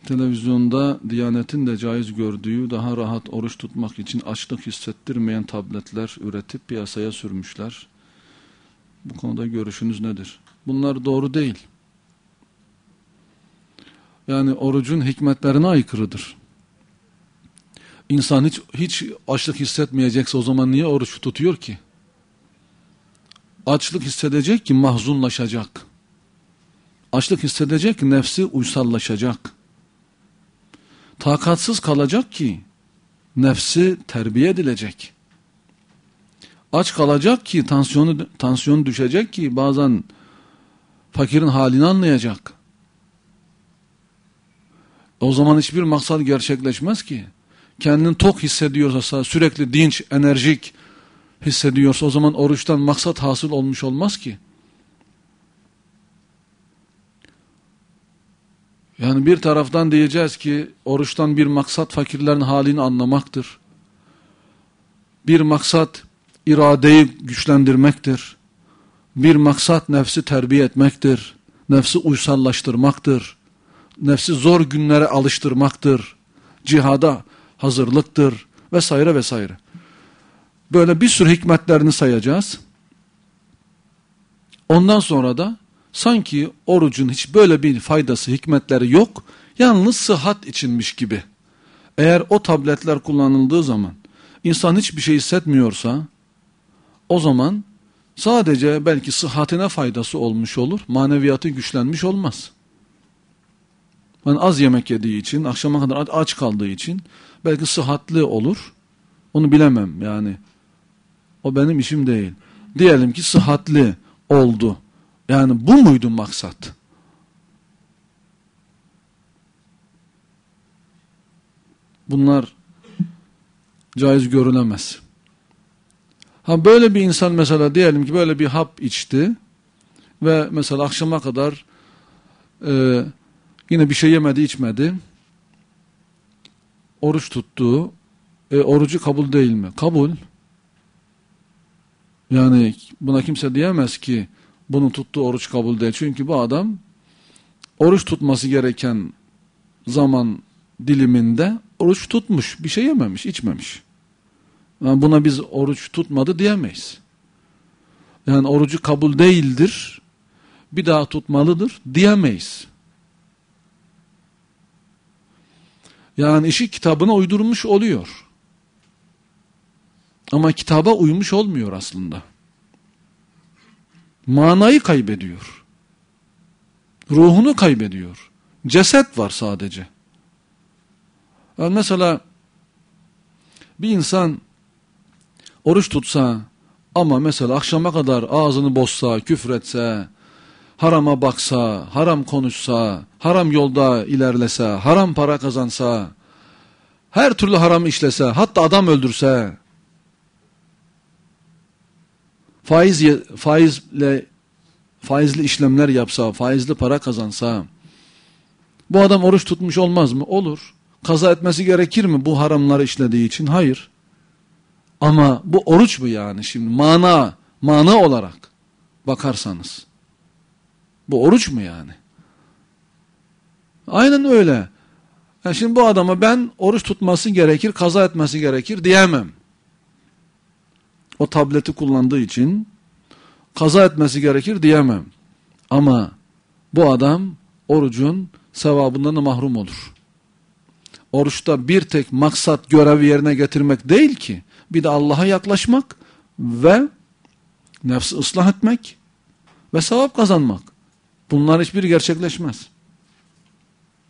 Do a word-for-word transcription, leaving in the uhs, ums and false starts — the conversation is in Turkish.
Televizyonda Diyanet'in de caiz gördüğü daha rahat oruç tutmak için açlık hissettirmeyen tabletler üretip piyasaya sürmüşler. Bu konuda görüşünüz nedir? Bunlar doğru değil. Yani orucun hikmetlerine aykırıdır. İnsan hiç, hiç açlık hissetmeyecekse o zaman niye oruç tutuyor ki? Açlık hissedecek ki mahzunlaşacak. Açlık hissedecek ki nefsi uysallaşacak. Takatsız kalacak ki nefsi terbiye edilecek. Aç kalacak ki tansiyonu, tansiyonu düşecek ki bazen fakirin halini anlayacak. O zaman hiçbir maksat gerçekleşmez ki. Kendini tok hissediyorsa, sürekli dinç, enerjik hissediyorsa o zaman oruçtan maksat hasıl olmuş olmaz ki. Yani bir taraftan diyeceğiz ki oruçtan bir maksat fakirlerin halini anlamaktır. Bir maksat iradeyi güçlendirmektir. Bir maksat nefsi terbiye etmektir. Nefsi uysallaştırmaktır. Nefsi zor günlere alıştırmaktır. Cihada hazırlıktır vesaire vesaire. Böyle bir sürü hikmetlerini sayacağız. Ondan sonra da sanki orucun hiç böyle bir faydası, hikmetleri yok. Yalnız sıhhat içinmiş gibi. Eğer o tabletler kullanıldığı zaman insan hiçbir şey hissetmiyorsa o zaman sadece belki sıhhatine faydası olmuş olur. Maneviyatı güçlenmiş olmaz. Yani az yemek yediği için, akşama kadar aç kaldığı için belki sıhhatli olur. Onu bilemem yani. O benim işim değil. Diyelim ki sıhhatli oldu. Yani bu muydu maksat? Bunlar caiz görülemez. Ha böyle bir insan mesela diyelim ki böyle bir hap içti ve mesela akşama kadar e, yine bir şey yemedi içmedi. Oruç tuttu. E, orucu kabul değil mi? Kabul. Yani buna kimse diyemez ki bunun tuttuğu oruç kabul değil. Çünkü bu adam oruç tutması gereken zaman diliminde oruç tutmuş. Bir şey yememiş, içmemiş. Yani buna biz oruç tutmadı diyemeyiz. Yani orucu kabul değildir, bir daha tutmalıdır diyemeyiz. Yani işi kitabına uydurmuş oluyor. Ama kitaba uymuş olmuyor aslında. Manayı kaybediyor. Ruhunu kaybediyor. Ceset var sadece. Yani mesela bir insan oruç tutsa ama mesela akşama kadar ağzını bozsa, küfretse, harama baksa, haram konuşsa, haram yolda ilerlese, haram para kazansa, her türlü haram işlese, hatta adam öldürse, faiz faizle faizli işlemler yapsa, faizli para kazansa, bu adam oruç tutmuş olmaz mı? Olur. Kaza etmesi gerekir mi bu haramları işlediği için? Hayır. Ama bu oruç mu yani şimdi mana, mana olarak bakarsanız? Bu oruç mu yani? Aynen öyle. Yani şimdi bu adama ben oruç tutması gerekir, kaza etmesi gerekir diyemem. O tableti kullandığı için kaza etmesi gerekir diyemem. Ama bu adam orucun sevabından da mahrum olur. Oruçta bir tek maksat görevi yerine getirmek değil ki. Bir de Allah'a yaklaşmak ve nefsi ıslah etmek ve sevap kazanmak. Bunlar hiçbiri gerçekleşmez.